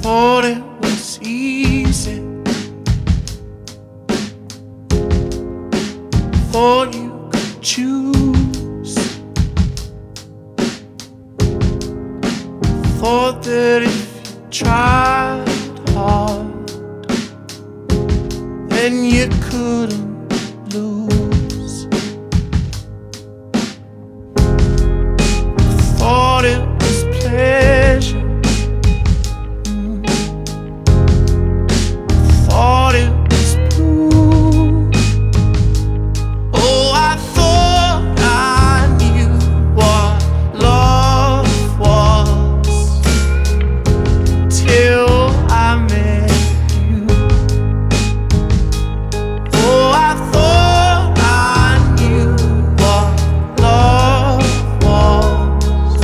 thought it was easy. Thought you could choose. Thought that if you tried hard, then you couldn't lose. Thought it was pleasure. Thought it was blue. Oh, I thought I knew what love was till I met you. Oh, I thought I knew what love was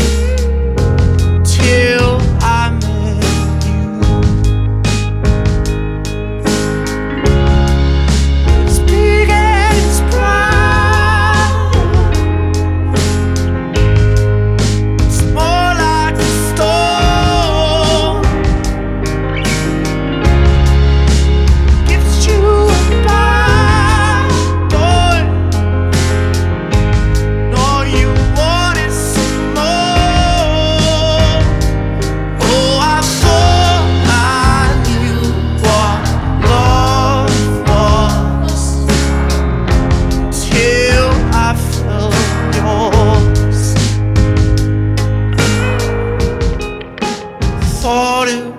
till I met you. It's big and it's bright. It's more like a storm. Gives you a bite, boy. No, you wanted some more. Oh, I thought I knew what love was till I felt yours. Thought it